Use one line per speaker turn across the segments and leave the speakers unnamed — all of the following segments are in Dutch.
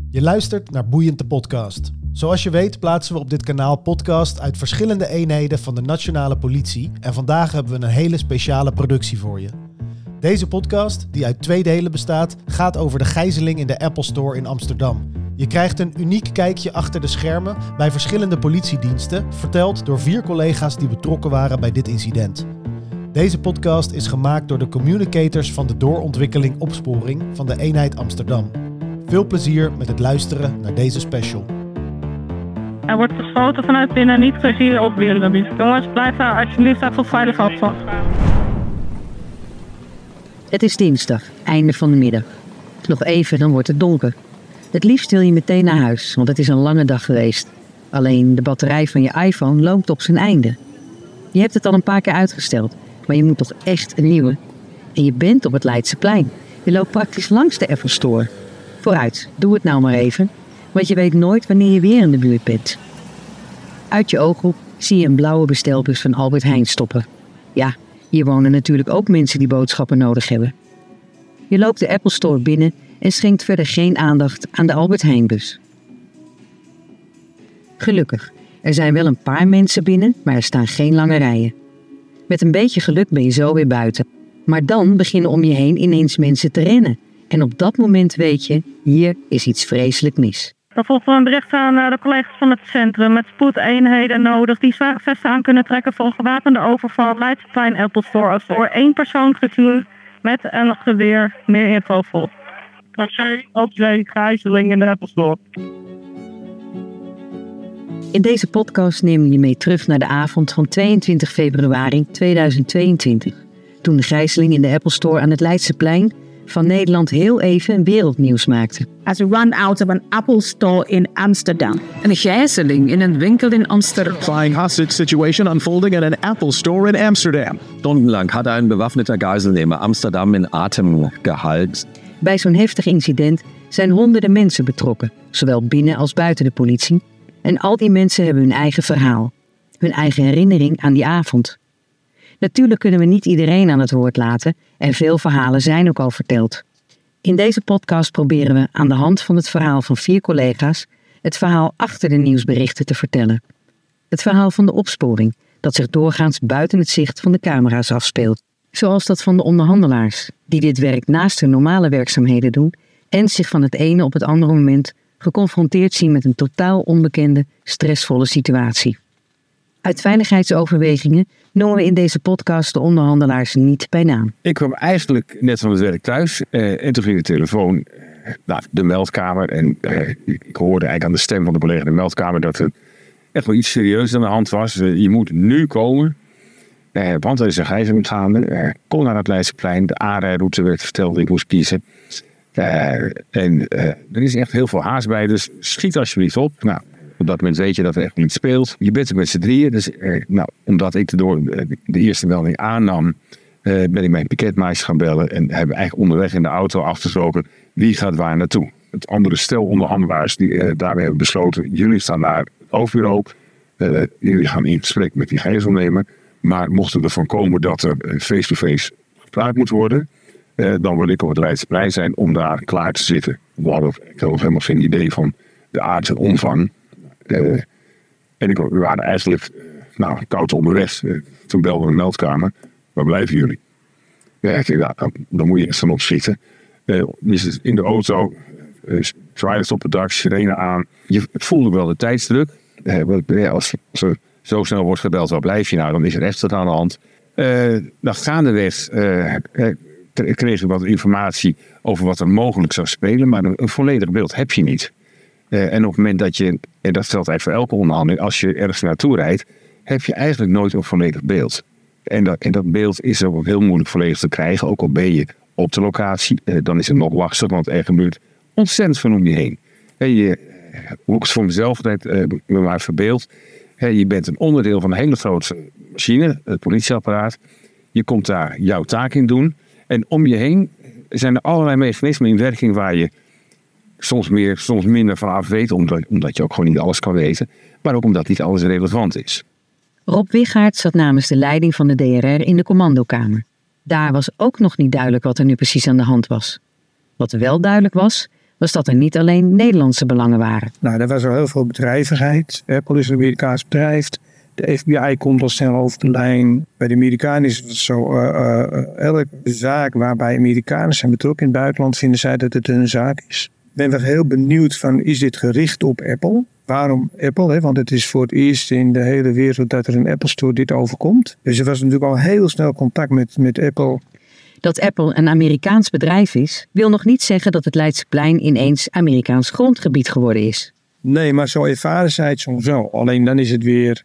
Je luistert naar Boeiend de podcast. Zoals je weet plaatsen we op dit kanaal podcast uit verschillende eenheden van de nationale politie en vandaag hebben we een hele speciale productie voor je. Deze podcast, die uit 2 delen bestaat, gaat over de gijzeling in de Apple Store in Amsterdam. Je krijgt een uniek kijkje achter de schermen bij verschillende politiediensten, verteld door 4 collega's die betrokken waren bij dit incident. Deze podcast is gemaakt door de communicators van de doorontwikkeling opsporing van de eenheid Amsterdam. Veel plezier met het luisteren naar deze special.
Er wordt geschoten vanuit binnen, niet plezier opweren. Jongens, blijf daar alsjeblieft even veilig af.
Het is dinsdag, einde van de middag. Nog even, dan wordt het donker. Het liefst wil je meteen naar huis, want het is een lange dag geweest. Alleen de batterij van je iPhone loopt op zijn einde. Je hebt het al een paar keer uitgesteld, maar je moet toch echt een nieuwe. En je bent op het Leidseplein. Je loopt praktisch langs de Apple Store. Vooruit, doe het nou maar even, want je weet nooit wanneer je weer in de buurt bent. Uit je ooghoek zie je een blauwe bestelbus van Albert Heijn stoppen. Ja, hier wonen natuurlijk ook mensen die boodschappen nodig hebben. Je loopt de Apple Store binnen en schenkt verder geen aandacht aan de Albert Heijn-bus. Gelukkig, er zijn wel een paar mensen binnen, maar er staan geen lange rijen. Met een beetje geluk ben je zo weer buiten. Maar dan beginnen om je heen ineens mensen te rennen. En op dat moment weet je, hier is iets vreselijk mis.
Dan volgen we een bericht aan de collega's van het centrum met spoedeenheden nodig die zware vesten aan kunnen trekken voor een gewapende overval Leidseplein Apple Store voor 1 persoon getuurd met een geweer. Meer info volgt. Op zee, gijzeling in de Apple Store.
In deze podcast nemen we je mee terug naar de avond van 22 februari 2022. Toen de gijzeling in de Apple Store aan het Leidseplein van Nederland heel even wereldnieuws maakte.
As a run out of an Apple Store in Amsterdam.
Een gijzeling in een winkel in Amsterdam.
Flying hostage situation unfolding in an Apple Store in Amsterdam.
Stundenlang hat ein bewaffneter Geiselnehmer Amsterdam in Atem gehalten.
Bij zo'n heftig incident zijn honderden mensen betrokken, zowel binnen als buiten de politie. En al die mensen hebben hun eigen verhaal, hun eigen herinnering aan die avond. Natuurlijk kunnen we niet iedereen aan het woord laten en veel verhalen zijn ook al verteld. In deze podcast proberen we aan de hand van het verhaal van 4 collega's het verhaal achter de nieuwsberichten te vertellen. Het verhaal van de opsporing, dat zich doorgaans buiten het zicht van de camera's afspeelt. Zoals dat van de onderhandelaars, die dit werk naast hun normale werkzaamheden doen en zich van het ene op het andere moment geconfronteerd zien met een totaal onbekende, stressvolle situatie. Uit veiligheidsoverwegingen noemen we in deze podcast de onderhandelaars niet bij naam.
Ik kwam eigenlijk net van het werk thuis en toen ging de telefoon naar de meldkamer. En ik hoorde eigenlijk aan de stem van de collega in de meldkamer dat er echt wel iets serieus aan de hand was. Je moet nu komen, want er is een gijzeling gaande. Kom naar het Leidseplein, de aanrijroute werd verteld, ik moest kiezen. Er is echt heel veel haast bij, dus schiet alsjeblieft op. Nou, op dat moment weet je dat er echt niet speelt. Je bent er met z'n drieën. Dus omdat ik de eerste melding aannam, ben ik mijn piketmeisje gaan bellen. En hebben eigenlijk onderweg in de auto afgesproken wie gaat waar naartoe. Het andere stel onderhandelaars die daarmee hebben besloten. Jullie staan naar het hoofdbureau. Jullie gaan in gesprek met die gijzelnemer. Maar mocht het ervan komen dat er face-to-face gepraat moet worden, dan wil ik op het Leidseplein zijn om daar klaar te zitten. Ik had helemaal geen idee van de aard en omvang. We waren eigenlijk koud onderweg. Toen belden we de meldkamer. Waar blijven jullie? Ja, ik dacht, dan moet je echt van opschieten. Je zit in de auto, zwaaien op het dak, sirene aan. Je voelde wel de tijdsdruk. Als er zo snel wordt gebeld, waar blijf je nou? Dan is er echt wat aan de hand. Gaandeweg kreeg ik wat informatie over wat er mogelijk zou spelen. Maar een volledig beeld heb je niet. En op het moment dat je, en dat geldt eigenlijk voor elke onderhandeling, als je ergens naartoe rijdt, heb je eigenlijk nooit een volledig beeld. En dat beeld is ook heel moeilijk volledig te krijgen, ook al ben je op de locatie. Dan is het nog lastig, want er gebeurt ontzettend veel om je heen. Hoe ik het voor mezelf me maar verbeeld. Je bent een onderdeel van een hele grote machine, het politieapparaat. Je komt daar jouw taak in doen. En om je heen zijn er allerlei mechanismen in werking waar je soms meer, soms minder van af weet, omdat je ook gewoon niet alles kan weten. Maar ook omdat niet alles relevant is.
Rob Wichaert zat namens de leiding van de DRR in de commandokamer. Daar was ook nog niet duidelijk wat er nu precies aan de hand was. Wat wel duidelijk was was dat er niet alleen Nederlandse belangen waren.
Nou, er was al heel veel bedrijvigheid. Apple is een Amerikaans bedrijf. De FBI komt al snel over de lijn. Bij de Amerikanen is het zo, elke zaak waarbij Amerikanen zijn betrokken in het buitenland, vinden zij dat het een zaak is. Ik ben wel heel benieuwd van, is dit gericht op Apple? Waarom Apple? Hè? Want het is voor het eerst in de hele wereld dat er een Apple Store dit overkomt. Dus er was natuurlijk al heel snel contact met Apple.
Dat Apple een Amerikaans bedrijf is, wil nog niet zeggen dat het Leidseplein ineens Amerikaans grondgebied geworden is.
Nee, maar zo ervaren zij het soms wel. Alleen dan is het weer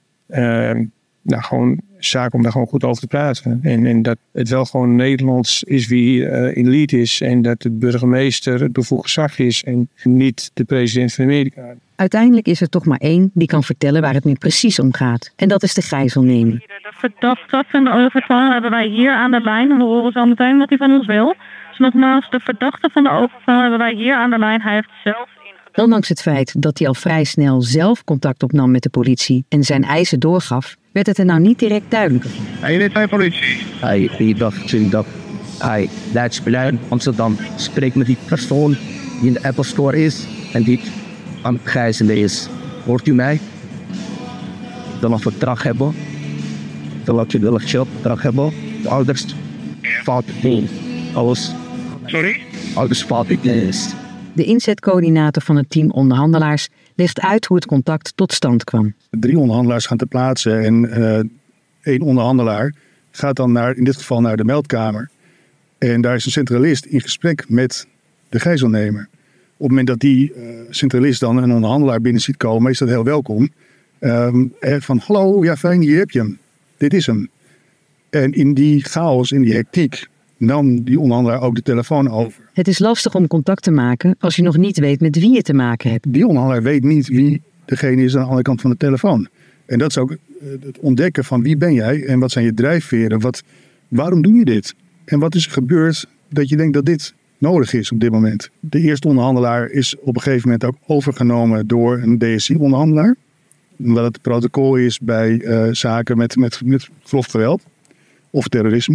gewoon zaak om daar gewoon goed over te praten. En dat het wel gewoon Nederlands is wie in lead is. En dat de burgemeester het bevoegd gezag is en niet de president van Amerika.
Uiteindelijk is er toch maar één die kan vertellen waar het nu precies om gaat. En dat is de gijzelneming.
De verdachte van de overval hebben wij hier aan de lijn. En we horen zo meteen wat hij van ons wil. Dus nogmaals, de verdachte van de overval hebben wij hier aan de lijn. Hij heeft zelf ingedaan.
Ondanks het feit dat hij al vrij snel zelf contact opnam met de politie en zijn eisen doorgaf, werd het er nou niet direct duidelijker van.
Hij is bij politie.
Hij dacht, hij Leidseplein Amsterdam spreekt met die persoon die in de Apple Store is en die aan het gijzelen is. Hoort u mij? Dan een verdrag hebben. Dan laat je wel een verdrag hebben. De ouders fout in. Alles.
Sorry?
Ouders fout in.
De inzetcoördinator van het team onderhandelaars legt uit hoe het contact tot stand kwam.
3 onderhandelaars gaan ter plaatse en 1 onderhandelaar gaat dan in dit geval naar de meldkamer. En daar is een centralist in gesprek met de gijzelnemer. Op het moment dat die centralist dan een onderhandelaar binnen ziet komen, is dat heel welkom. Van hallo, ja fijn, hier heb je hem. Dit is hem. En in die chaos, in die hectiek, nam die onderhandelaar ook de telefoon over.
Het is lastig om contact te maken als je nog niet weet met wie je te maken hebt.
Die onderhandelaar weet niet wie degene is aan de andere kant van de telefoon. En dat is ook het ontdekken van wie ben jij en wat zijn je drijfveren. Waarom doe je dit? En wat is er gebeurd dat je denkt dat dit nodig is op dit moment? De eerste onderhandelaar is op een gegeven moment ook overgenomen door een DSI-onderhandelaar. Omdat het protocol is bij zaken met grof geweld of terrorisme.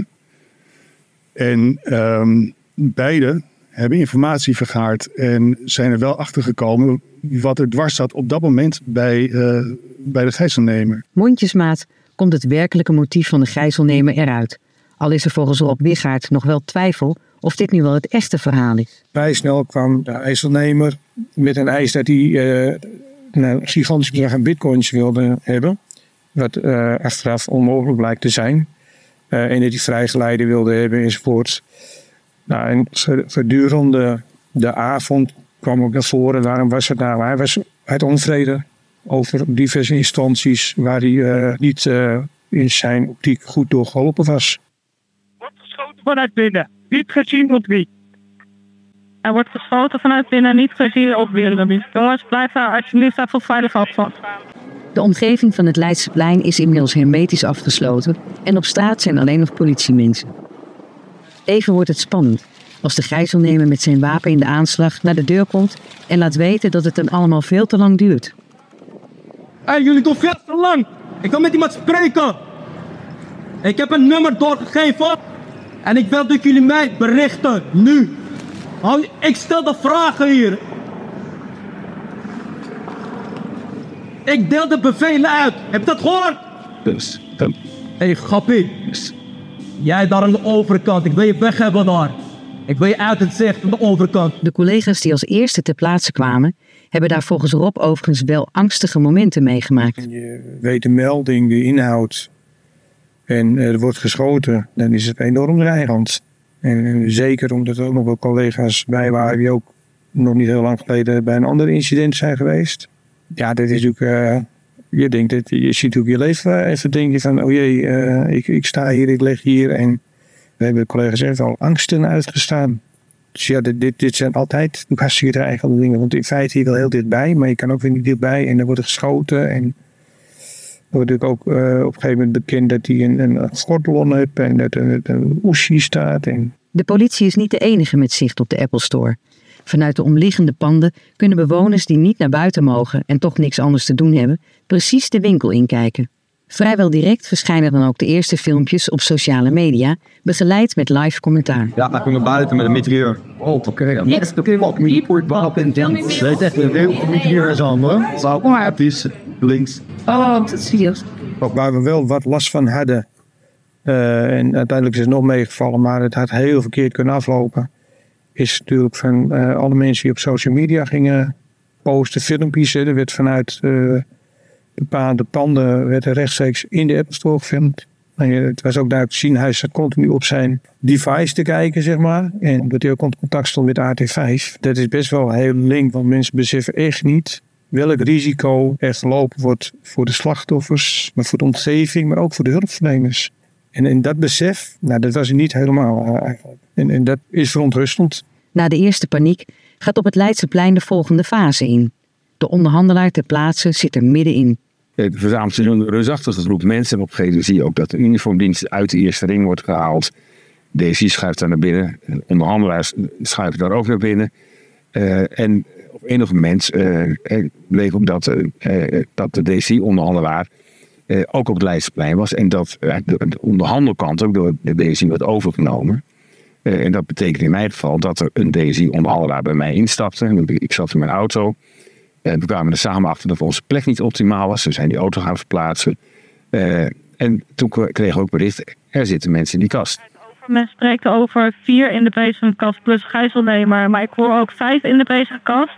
En beide hebben informatie vergaard en zijn er wel achter gekomen wat er dwars zat op dat moment bij de gijzelnemer.
Mondjesmaat komt het werkelijke motief van de gijzelnemer eruit. Al is er volgens Rob Wiggaert nog wel twijfel of dit nu wel het echte verhaal is.
Vrij snel kwam de gijzelnemer met een eis dat hij een gigantisch bedrag aan bitcoins wilde hebben. Wat achteraf onmogelijk blijkt te zijn. En dat hij vrijgeleide wilde hebben enzovoort. Nou, en gedurende de avond kwam ook naar voren. Waarom was het nou? Hij was uit onvrede over diverse instanties waar hij niet in zijn optiek goed door geholpen was.
Wordt geschoten vanuit binnen, niet gezien op wie.
Er wordt geschoten vanuit binnen, niet gezien op wie. Jongens, blijf daar alsjeblieft even veilig afstand.
De omgeving van het Leidseplein is inmiddels hermetisch afgesloten en op straat zijn alleen nog politiemensen. Even wordt het spannend als de gijzelnemer met zijn wapen in de aanslag naar de deur komt en laat weten dat het dan allemaal veel te lang duurt.
Hey, jullie doen veel te lang. Ik wil met iemand spreken. Ik heb een nummer doorgegeven en ik wil dat jullie mij berichten, nu. Ik stel de vragen hier. Ik deel de bevelen uit. Heb je dat gehoord? Hey, grappie. Jij daar aan de overkant. Ik wil je weg hebben daar. Ik wil je uit het zicht aan de overkant.
De collega's die als eerste ter plaatse kwamen, hebben daar volgens Rob overigens wel angstige momenten meegemaakt.
Je weet de melding, de inhoud. En er wordt geschoten. Dan is het enorm dreigend. En zeker omdat er ook nog wel collega's bij waren die ook nog niet heel lang geleden bij een ander incident zijn geweest. Ja, dat is natuurlijk, je ziet ook je leven even denken van, oh jee, ik sta hier, ik lig hier. En we hebben collega's echt al angsten uitgestaan. Dus ja, dit zijn altijd hartstikke dreigende dingen. Want in feite hier wel heel dichtbij, maar je kan ook weer niet dichtbij. En dan wordt er geschoten. En dan wordt ook op een gegeven moment bekend dat hij een gordel om heeft en dat er een oesje staat.
De politie is niet de enige met zicht op de Apple Store. Vanuit de omliggende panden kunnen bewoners die niet naar buiten mogen en toch niks anders te doen hebben, precies de winkel inkijken. Vrijwel direct verschijnen dan ook de eerste filmpjes op sociale media, begeleid met live commentaar.
Ja, dan komen we buiten met een mitrailleur. Oh, oké. Yes, oké, wat report wapen. Dat is een heel mitrailleur is aan, hoor. Zo, het is links. Oh, dat zie je.
Waar we wel wat last van hadden, en uiteindelijk is het nog meegevallen, maar het had heel verkeerd kunnen aflopen, is natuurlijk van alle mensen die op social media gingen posten, filmpjes. Er werd vanuit bepaalde panden werd er rechtstreeks in de Apple Store gefilmd. Het was ook duidelijk te zien, hij zat continu op zijn device te kijken, zeg maar. En omdat hij ook in contact stond met AT5. Dat is best wel heel link, want mensen beseffen echt niet welk risico er gelopen wordt voor de slachtoffers, maar voor de omgeving, maar ook voor de hulpverleners. En dat besef, dat was er niet helemaal eigenlijk. En dat is verontrustend.
Na de eerste paniek gaat op het Leidseplein de volgende fase in. De onderhandelaar ter plaatse zit er middenin.
Het verzamelt zich een reusachtige groep mensen. En op een gegeven moment zie je ook dat de uniformdienst uit de eerste ring wordt gehaald. DSI schuift daar naar binnen. Onderhandelaars schuiven daar ook naar binnen. En op enig moment bleek ook dat de DSI-onderhandelaar ook op het Leidseplein was. En dat de onderhandelkant ook door de DSI werd overgenomen. En dat betekent in mijn geval dat er een DSI-onderhandelaar bij mij instapte. Ik zat in mijn auto. We kwamen er samen achter dat onze plek niet optimaal was. We zijn die auto gaan verplaatsen. En toen kregen we ook bericht, er zitten mensen in die kast.
Men spreekt over 4 in de bezige kast plus gijzelnemer. Maar ik hoor ook 5 in de bezige kast.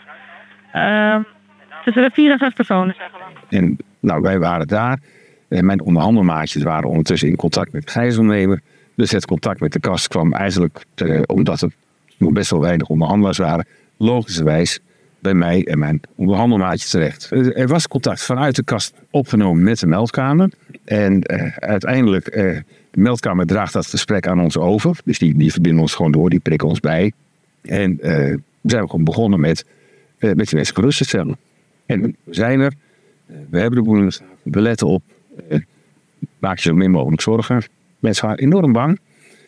Tussen 4 en 5 personen, zeggen we.
En wij waren daar. Mijn onderhandelmaatjes waren ondertussen in contact met de gijzelnemer. Dus het contact met de kast kwam eigenlijk, omdat er nog best wel weinig onderhandelaars waren, logischerwijs bij mij en mijn onderhandelmaatje terecht. Er was contact vanuit de kast opgenomen met de meldkamer. En uiteindelijk, de meldkamer draagt dat gesprek aan ons over. Dus die verbinden ons gewoon door, die prikken ons bij. En we zijn gewoon begonnen met die mensen gerust te stellen. En we zijn er. We hebben de boel in de gaten. We letten op. Maak je zo min mogelijk zorgen. Mensen waren enorm bang.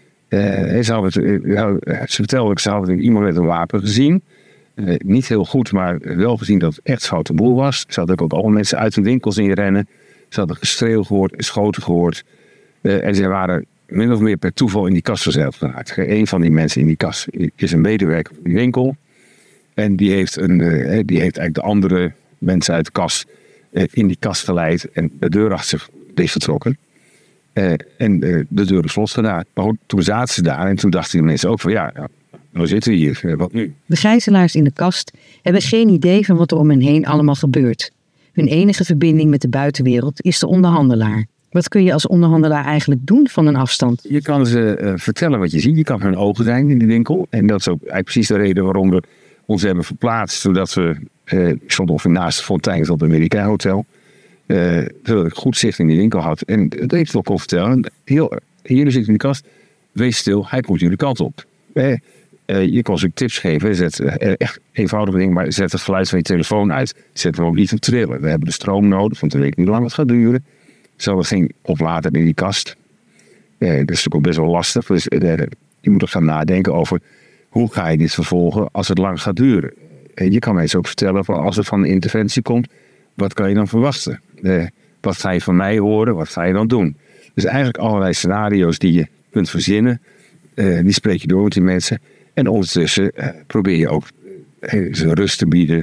Ze vertelde ze hadden iemand met een wapen gezien. Niet heel goed, maar wel gezien dat het echt foute boel was. Ze hadden ook alle mensen uit de winkels in rennen. Ze hadden gestreel gehoord, schoten gehoord. En ze waren min of meer per toeval in die kast verzeild geraakt. Een van die mensen in die kast is een medewerker van die winkel. En die heeft eigenlijk de andere mensen uit de kast in die kast geleid. En de deur achter zich is vertrokken. En de deur is slot gedaan. Maar goed, toen zaten ze daar en toen dachten die mensen ook van nou zitten we hier, wat nu?
De gijzelaars in de kast hebben geen idee van wat er om hen heen allemaal gebeurt. Hun enige verbinding met de buitenwereld is de onderhandelaar. Wat kun je als onderhandelaar eigenlijk doen van een afstand?
Je kan ze vertellen wat je ziet. Je kan hun ogen zijn in de winkel. En dat is ook eigenlijk precies de reden waarom we ons hebben verplaatst. Zodat we, ik stond ongeveer naast de fontein van het Amerika Hotel. Terwijl ik goed zicht in die winkel had. En dat heeft ook al vertellen. Hier zit in de kast. Wees stil, hij komt jullie kant op. Je kan ze ook tips geven. Zet echt eenvoudige dingen, maar zet het geluid van je telefoon uit. Zet hem ook niet op trillen. We hebben de stroom nodig, want we weten niet hoe lang het gaat duren. Zal er geen oplader in die kast. Dat is natuurlijk ook best wel lastig. Dus je moet er gaan nadenken over hoe ga je dit vervolgen als het lang gaat duren. Je kan mensen ook vertellen van als er van een interventie komt, wat kan je dan verwachten? Wat ga je van mij horen? Wat ga je dan doen? Dus eigenlijk allerlei scenario's die je kunt verzinnen, die spreek je door met die mensen. En ondertussen probeer je ook ze rust te bieden,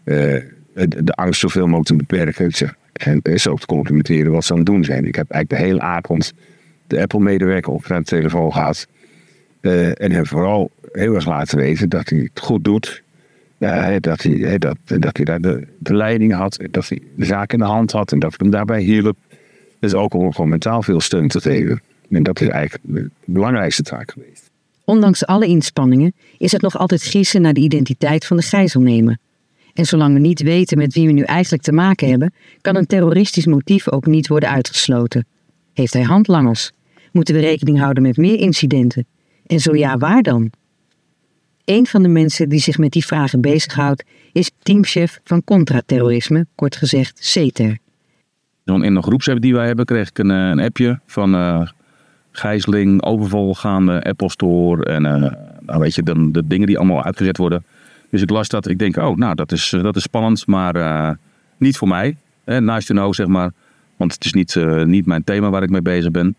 de angst zoveel mogelijk te beperken. En is ook te complimenteren wat ze aan het doen zijn. Ik heb eigenlijk de hele avond de Apple-medewerker op de telefoon gehad. En hem vooral heel erg laten weten dat hij het goed doet. Dat hij daar de leiding had. Dat hij de zaak in de hand had. En dat ik hem daarbij hielp. Dus ook om gewoon mentaal veel steun te geven. En dat is eigenlijk de belangrijkste taak geweest.
Ondanks alle inspanningen is het nog altijd gissen naar de identiteit van de gijzelnemer. En zolang we niet weten met wie we nu eigenlijk te maken hebben, kan een terroristisch motief ook niet worden uitgesloten. Heeft hij handlangers? Moeten we rekening houden met meer incidenten? En zo ja, waar dan? Een van de mensen die zich met die vragen bezighoudt is teamchef van contraterrorisme, kort gezegd CTER.
In een groepsapp die wij hebben kreeg ik een appje van gijzeling, overval gaande, Apple Store en weet je, de dingen die allemaal uitgezet worden. Dus ik las dat, ik denk, dat is spannend, maar niet voor mij. Nice to know, zeg maar. Want het is niet mijn thema waar ik mee bezig ben.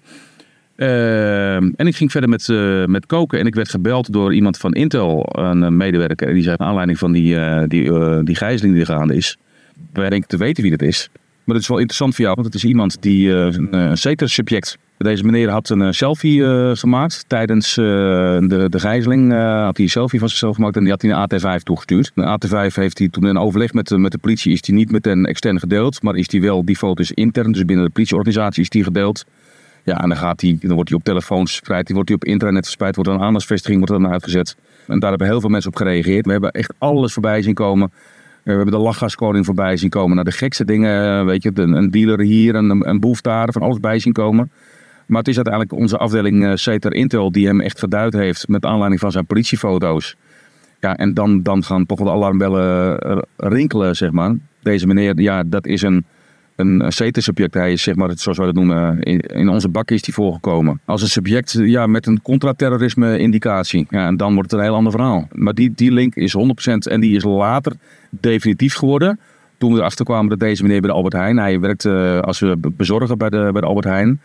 En ik ging verder met koken. En ik werd gebeld door iemand van Intel, een medewerker. En die zei, naar aanleiding van die gijzeling die er gaande is. Wij denken te weten wie dat is. Maar het is wel interessant voor jou, want het is iemand die een CETER-subject. Deze meneer had een selfie gemaakt tijdens de gijzeling. Had hij een selfie van zichzelf gemaakt en die had hij naar AT5 toegestuurd. De AT5 heeft hij toen in overleg met de politie, is die niet meteen extern gedeeld. Maar is die wel, die foto is intern, dus binnen de politieorganisatie is die gedeeld. Ja, en dan wordt hij op telefoons verspreid, die wordt hij op internet verspreid, wordt een aandachtsvestiging wordt dan uitgezet. En daar hebben heel veel mensen op gereageerd. We hebben echt alles voorbij zien komen. We hebben de lachgaskoning voorbij zien komen. Nou, de gekste dingen, weet je, een dealer hier, een boef daar, van alles bij zien komen. Maar het is uiteindelijk onze afdeling CETER Intel die hem echt geduid heeft met aanleiding van zijn politiefoto's. Ja, en dan gaan toch wel de alarmbellen rinkelen, zeg maar. Deze meneer, ja, dat is een CETER-subject. Hij is, zeg maar, zoals wij dat noemen, in onze bak is hij voorgekomen. Als een subject, ja, met een contra-terrorisme-indicatie. Ja, en dan wordt het een heel ander verhaal. Maar die link is 100% en die is later definitief geworden. Toen we erachter kwamen dat deze meneer bij de Albert Heijn, hij werkte als bezorger bij de Albert Heijn.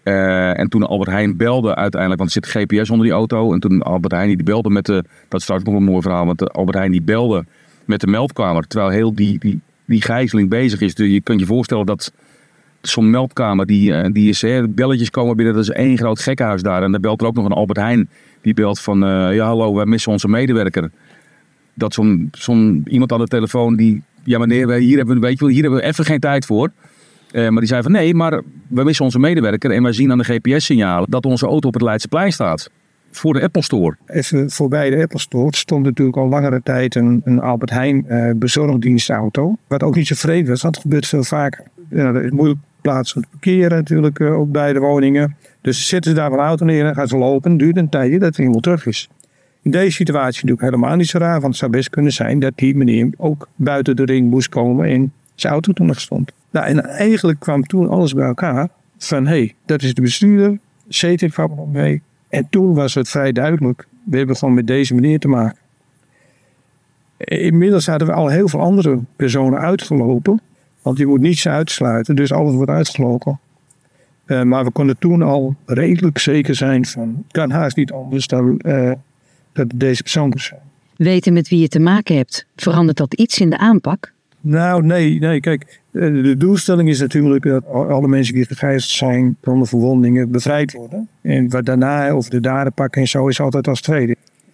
En toen Albert Heijn belde uiteindelijk, want er zit GPS onder die auto. En toen Albert Heijn die belde dat is trouwens nog een mooi verhaal, want Albert Heijn die belde met de meldkamer. Terwijl heel die gijzeling bezig is. Dus je kunt je voorstellen dat zo'n meldkamer, die is, belletjes komen binnen, dat is één groot gekkenhuis daar. En dan belt er ook nog een Albert Heijn, die belt van, ja hallo, wij missen onze medewerker. Dat zo'n iemand aan de telefoon die, ja meneer, hier hebben we even geen tijd voor. Maar die zei van nee, maar we missen onze medewerker en wij zien aan de GPS-signalen dat onze auto op het Leidseplein staat. Voor de Apple Store.
Even voorbij de Apple Store stond natuurlijk al langere tijd een Albert Heijn bezorgdienstauto. Wat ook niet zo vreemd was, want het gebeurt veel vaker. Ja, er is moeilijk plaats om te parkeren natuurlijk ook bij de woningen. Dus zetten ze daar een auto neer en gaan ze lopen. Het duurt een tijdje dat het helemaal terug is. In deze situatie natuurlijk helemaal niet zo raar, want het zou best kunnen zijn dat die meneer ook buiten de ring moest komen en zijn auto toen nog stond. Nou, en eigenlijk kwam toen alles bij elkaar van hé, dat is de bestuurder, CETER kwam er nog mee. En toen was het vrij duidelijk, we hebben gewoon met deze meneer te maken. Inmiddels hadden we al heel veel andere personen uitgelopen, want je moet niets uitsluiten, dus alles wordt uitgelopen. Maar we konden toen al redelijk zeker zijn van, het kan haast niet anders dan dat het deze persoon moest zijn.
Weten met wie je te maken hebt, verandert dat iets in de aanpak?
Nou, nee. Kijk, de doelstelling is natuurlijk dat alle mensen die gegijzeld zijn zonder verwondingen bevrijd worden. En wat daarna over de daden pakken en zo is altijd als tweede.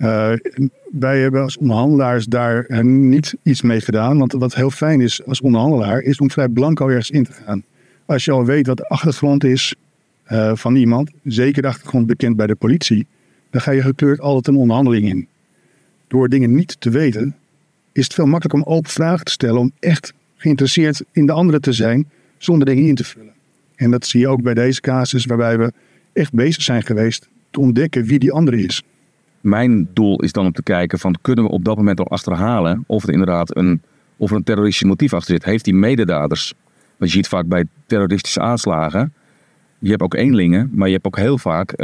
Wij hebben als onderhandelaars daar niet iets mee gedaan. Want wat heel fijn is als onderhandelaar is om vrij blanco ergens in te gaan. Als je al weet wat de achtergrond is van iemand, zeker de achtergrond bekend bij de politie, dan ga je gekleurd altijd een onderhandeling in. Door dingen niet te weten is het veel makkelijker om open vragen te stellen, om echt geïnteresseerd in de andere te zijn, zonder dingen in te vullen. En dat zie je ook bij deze casus, waarbij we echt bezig zijn geweest te ontdekken wie die andere is.
Mijn doel is dan om te kijken van, kunnen we op dat moment al achterhalen of er inderdaad een terroristisch motief achter zit. Heeft die mededaders, want je ziet vaak bij terroristische aanslagen, je hebt ook eenlingen, maar je hebt ook heel vaak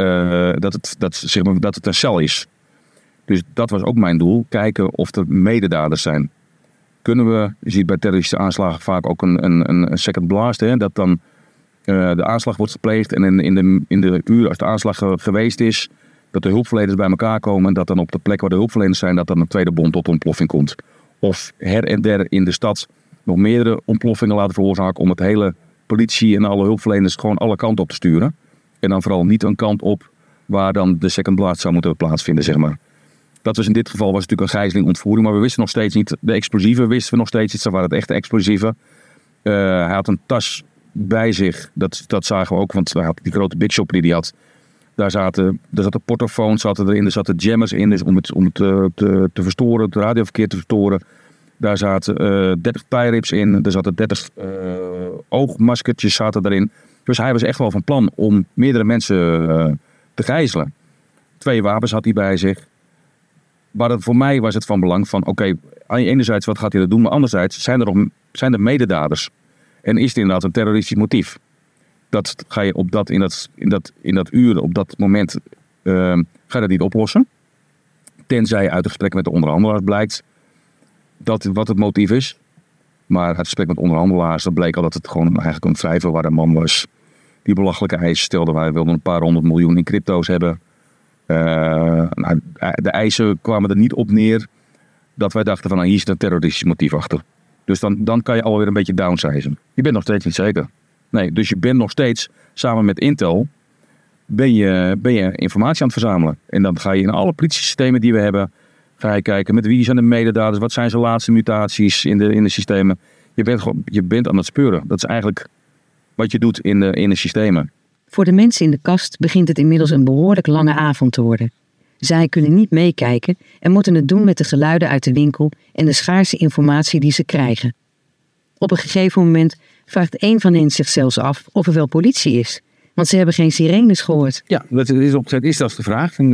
dat het een cel is. Dus dat was ook mijn doel. Kijken of er mededaders zijn. Kunnen we, je ziet bij terroristische aanslagen vaak ook een second blast. Hè, dat dan de aanslag wordt gepleegd. En in de uur als de aanslag geweest is. Dat de hulpverleners bij elkaar komen. En dat dan op de plek waar de hulpverleners zijn. Dat dan een tweede bom tot ontploffing komt. Of her en der in de stad nog meerdere ontploffingen laten veroorzaken. Om het hele politie en alle hulpverleners gewoon alle kanten op te sturen. En dan vooral niet een kant op waar dan de second blast zou moeten plaatsvinden, zeg maar. Dat was in dit geval was natuurlijk een gijzeling, ontvoering, maar we wisten nog steeds niet, de explosieven wisten we nog steeds niet, dat waren het echte explosieven. Hij had een tas bij zich, dat zagen we ook, want hij had die grote Big Shop die hij had. Daar zaten portofoons erin, er zaten jammers in, dus om het te verstoren, het radioverkeer te verstoren. Daar zaten 30 tie-rips in, er zaten 30 oogmaskertjes zaten erin. Dus hij was echt wel van plan om meerdere mensen te gijzelen. 2 wapens had hij bij zich. Maar voor mij was het van belang van, oké, enerzijds wat gaat hij dat doen, maar anderzijds zijn er mededaders. En is het inderdaad een terroristisch motief? Dat ga je in dat uur, op dat moment, ga je dat niet oplossen. Tenzij uit het gesprek met de onderhandelaars blijkt dat wat het motief is. Maar uit gesprek met onderhandelaars, dat bleek al dat het gewoon eigenlijk een vrij verwarde man was. Die belachelijke eisen stelde. Wij wilden een paar 100 miljoen in crypto's hebben. De eisen kwamen er niet op neer dat wij dachten van hier zit een terroristisch motief achter. Dus dan kan je alweer een beetje downsizen. Je bent nog steeds niet zeker. Nee, dus je bent nog steeds samen met Intel ben je informatie aan het verzamelen. En dan ga je in alle politiesystemen die we hebben, ga je kijken met wie zijn de mededaders, wat zijn zijn laatste mutaties in de systemen. Je bent aan het speuren. Dat is eigenlijk wat je doet in de systemen.
Voor de mensen in de kast begint het inmiddels een behoorlijk lange avond te worden. Zij kunnen niet meekijken en moeten het doen met de geluiden uit de winkel en de schaarse informatie die ze krijgen. Op een gegeven moment vraagt een van hen zich zelfs af of er wel politie is. Want ze hebben geen sirenes gehoord.
Ja, dat is dat de vraag. En,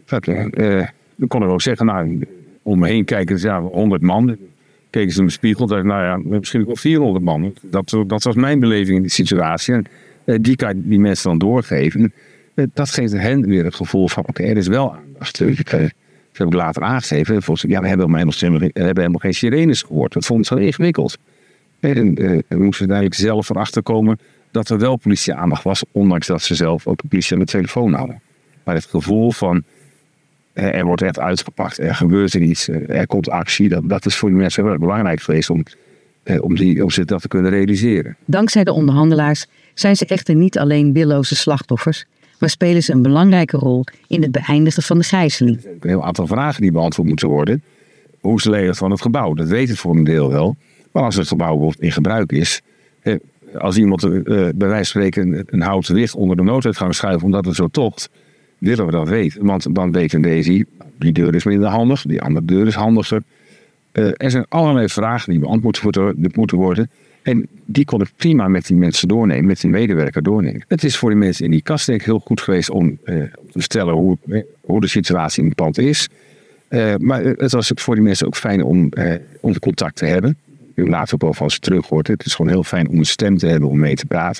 dan kon ik ook zeggen, nou, om me heen kijken, ja, 100 man. Keken ze in de spiegel, dacht nou ja, misschien ook wel 400 man. Dat was mijn beleving in die situatie. En die kan die mensen dan doorgeven. Dat geeft hen weer het gevoel van, oké, er is wel aandacht. Dat heb ik later aangegeven. Ja, we hebben helemaal geen sirenes gehoord. Dat vond ik zo ingewikkeld. En we moesten daar zelf erachter komen dat er wel politie-aandacht was, ondanks dat ze zelf ook de politie aan de telefoon hadden. Maar het gevoel van, er wordt echt uitgepakt, er gebeurt er iets, er komt actie, dat is voor die mensen heel erg belangrijk geweest om ze dat te kunnen realiseren.
Dankzij de onderhandelaars zijn ze echter niet alleen willoze slachtoffers, maar spelen ze een belangrijke rol in het beëindigen van de gijzeling.
Er zijn een heel aantal vragen die beantwoord moeten worden. Hoe is de leegte van het gebouw? Dat weet het voor een deel wel. Maar als het gebouw bijvoorbeeld in gebruik is, als iemand bij wijze van spreken een houten wicht onder de nooduitgang schuift omdat het zo tocht, willen we dat weten. Want dan weten deze, die deur is minder handig, die andere deur is handiger. Er zijn allerlei vragen die beantwoord moeten worden. En die kon ik prima met die mensen doornemen, met die medewerker doornemen. Het is voor die mensen in die kast denk ik heel goed geweest om te vertellen hoe de situatie in het pand is. Maar het was voor die mensen ook fijn om contact te hebben. U hebt later ook wel van ze terug hoort. Het is gewoon heel fijn om een stem te hebben om mee te praten.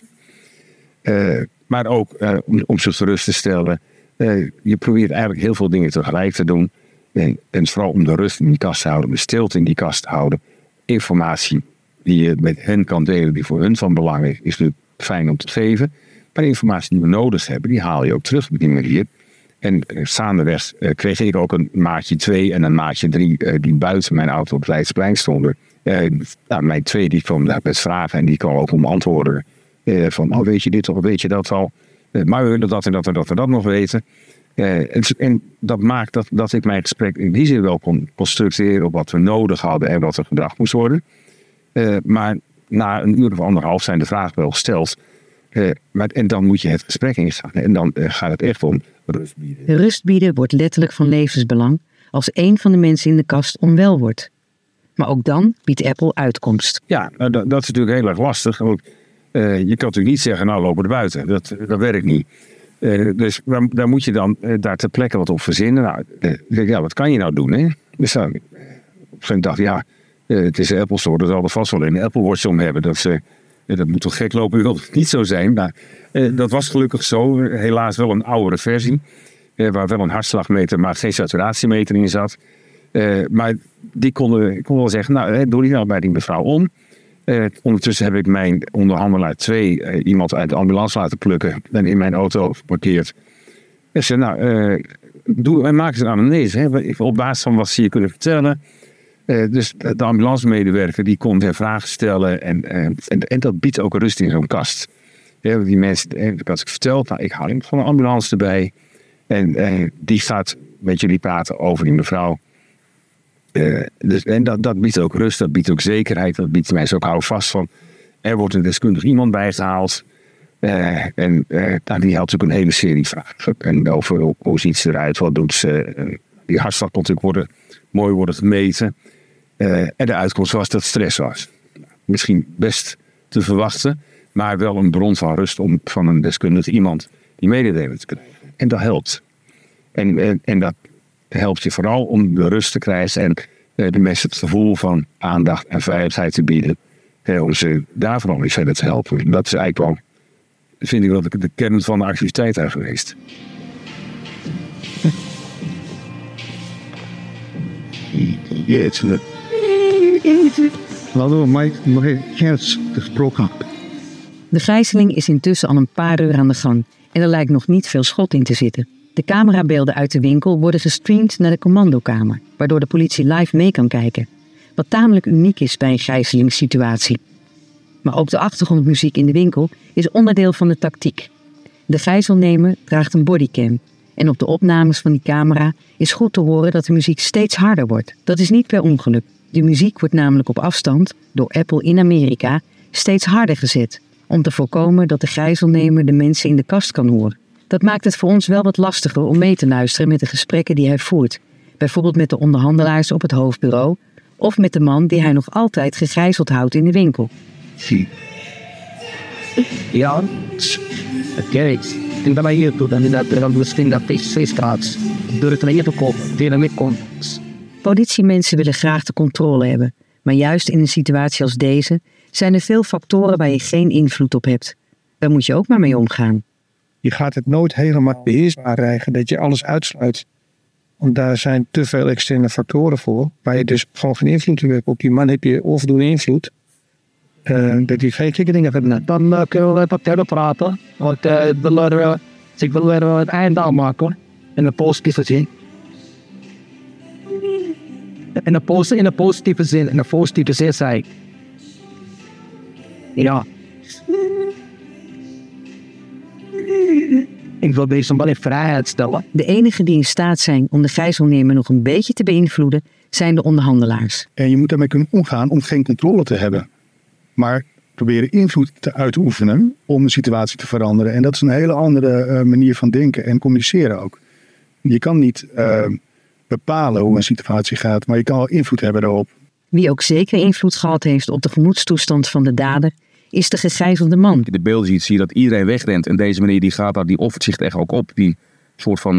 Maar ook om ze gerust te stellen. Je probeert eigenlijk heel veel dingen tegelijk te doen. En vooral om de rust in die kast te houden, de stilte in die kast te houden. Informatie die je met hen kan delen, die voor hun van belang is natuurlijk fijn om te geven. Maar de informatie die we nodig hebben, die haal je ook terug op die manier. En gaandeweg kreeg ik ook een maatje 2 en een maatje 3 die buiten mijn auto op het Leidseplein stonden. Mijn 2 die kwam daar met vragen en die kwam ook om antwoorden. Van, weet je dit of weet je dat al? Maar we willen dat en dat en dat en dat nog weten. En dat maakt dat ik mijn gesprek in die zin wel kon structureren op wat we nodig hadden en wat er gedacht moest worden. Maar na een uur of 1,5 zijn de vragen wel gesteld. En dan moet je het gesprek ingaan. En dan gaat het echt om rust bieden.
Rust bieden wordt letterlijk van levensbelang als een van de mensen in de kast onwel wordt. Maar ook dan biedt Apple uitkomst.
Ja, dat is natuurlijk heel erg lastig. Ook, je kan natuurlijk niet zeggen, nou lopen er buiten. Dat werkt niet. Dus daar moet je dan daar ter plekke wat op verzinnen. Nou, wat kan je nou doen? Hè? Dus dan, op een gegeven moment dacht ik, het is een Apple Store, dat zal er vast wel een Apple Watch om hebben. Dat moet toch gek lopen, wil het niet zo zijn. Maar dat was gelukkig zo. Helaas wel een oudere versie. Waar wel een hartslagmeter, maar geen saturatiemeter in zat. Maar die kon wel zeggen, doe die nou bij die mevrouw om. Ondertussen heb ik mijn onderhandelaar 2 iemand uit de ambulance laten plukken. En in mijn auto geparkeerd. En zei, maak eens een anamnese. Hè, op basis van wat ze je kunnen vertellen. Dus de ambulancemedewerker die kon weer vragen stellen. En dat biedt ook rust in zo'n kast. Ja, die mensen, als ik verteld, ik haal iemand van de ambulance erbij. En die gaat met jullie praten over die mevrouw. En dat biedt ook rust, dat biedt ook zekerheid. Dat biedt mensen ook houvast van. Er wordt een deskundig iemand bijgehaald. Die had ook een hele serie vragen. En over hoe ziet ze eruit, wat doet ze. Die hartslag kon natuurlijk mooi worden gemeten. En de uitkomst was dat stress was. Misschien best te verwachten, maar wel een bron van rust om van een deskundig iemand die mededeling te krijgen. En dat helpt. En dat helpt je vooral om de rust te krijgen en de mensen het gevoel van aandacht en veiligheid te bieden. Om ze daar vooral mee verder te helpen. Dat is eigenlijk wel, vind ik wel de kern van de activiteit daar geweest.
waardoor mij nog een herz gesproken heb.
De gijzeling is intussen al een paar uur aan de gang en er lijkt nog niet veel schot in te zitten. De camerabeelden uit de winkel worden gestreamd naar de commandokamer, waardoor de politie live mee kan kijken. Wat tamelijk uniek is bij een gijzelingssituatie. Maar ook de achtergrondmuziek in de winkel is onderdeel van de tactiek. De gijzelnemer draagt een bodycam en op de opnames van die camera is goed te horen dat de muziek steeds harder wordt. Dat is niet per ongeluk. De muziek wordt namelijk op afstand, door Apple in Amerika, steeds harder gezet, om te voorkomen dat de gijzelnemer de mensen in de kast kan horen. Dat maakt het voor ons wel wat lastiger om mee te luisteren met de gesprekken die hij voert. Bijvoorbeeld met de onderhandelaars op het hoofdbureau of met de man die hij nog altijd gegijzeld houdt in de winkel.
Ja, oké. En dan hier toe, dan dat misschien dat deze 2 straat door het leven komt, die er mee komt.
Politiemensen willen graag de controle hebben, maar juist in een situatie als deze zijn er veel factoren waar je geen invloed op hebt. Daar moet je ook maar mee omgaan.
Je gaat het nooit helemaal beheersbaar krijgen dat je alles uitsluit. Want daar zijn te veel externe factoren voor, waar je dus gewoon geen invloed hebt. Op die man heb je onvoldoende invloed. Dat hij geen gekke dingen heeft.
Dan kunnen we wat verder praten. Want ik wil er het eind aan maken. In de positieve zin. In de positieve zin zei ik. Ja. Ik wil deze man in vrijheid stellen.
De enigen die in staat zijn om de gijzelnemer nog een beetje te beïnvloeden, zijn de onderhandelaars.
En je moet daarmee kunnen omgaan om geen controle te hebben. Maar proberen invloed uit te oefenen om de situatie te veranderen. En dat is een hele andere manier van denken en communiceren ook. Je kan niet bepalen hoe een situatie gaat, maar je kan wel invloed hebben daarop.
Wie ook zeker invloed gehad heeft op de gemoedstoestand van de dader, is de gegijzelde man.
De beelden ziet, zie je dat iedereen wegrent. En deze meneer die offert zich echt ook op. Die soort van,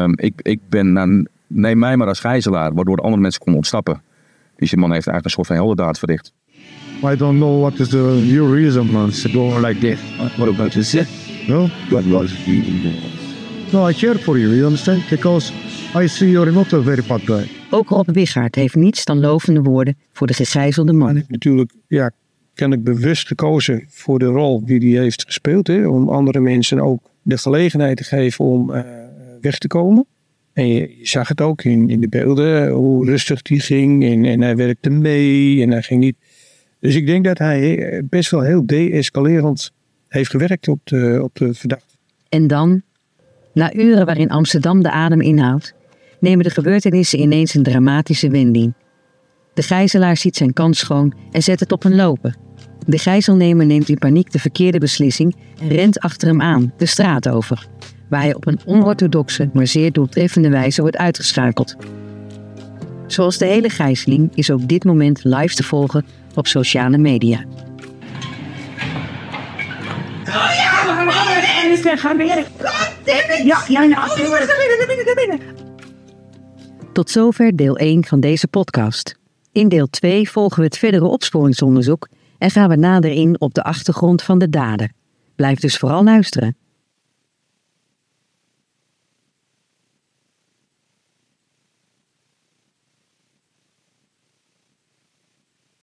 neem mij maar als gijzelaar, waardoor de andere mensen konden ontsnappen. Dus die man heeft eigenlijk een soort van heldendaad verricht.
I don't know what is your reason, man, to go like this.
What about this?
No?
What was it?
No, I care for you understand? Because I see you're not a very bad guy.
Ook Rob Wichaert heeft niets dan lovende woorden voor de gegijzelde man.
Ik heb natuurlijk kennelijk bewust gekozen voor de rol die hij heeft gespeeld. Hè, om andere mensen ook de gelegenheid te geven om weg te komen. En je zag het ook in de beelden, hoe rustig die ging. En hij werkte mee en hij ging niet. Dus ik denk dat hij best wel heel de-escalerend heeft gewerkt op de verdachte.
En dan, na uren waarin Amsterdam de adem inhoudt, nemen de gebeurtenissen ineens een dramatische wending. De gijzelaar ziet zijn kans schoon en zet het op een lopen. De gijzelnemer neemt in paniek de verkeerde beslissing en rent achter hem aan, de straat over, waar hij op een onorthodoxe, maar zeer doeltreffende wijze wordt uitgeschakeld. Zoals de hele gijzeling is ook dit moment live te volgen op sociale media. Tot zover deel 1 van deze podcast. In deel 2 volgen we het verdere opsporingsonderzoek en gaan we nader in op de achtergrond van de dader. Blijf dus vooral luisteren.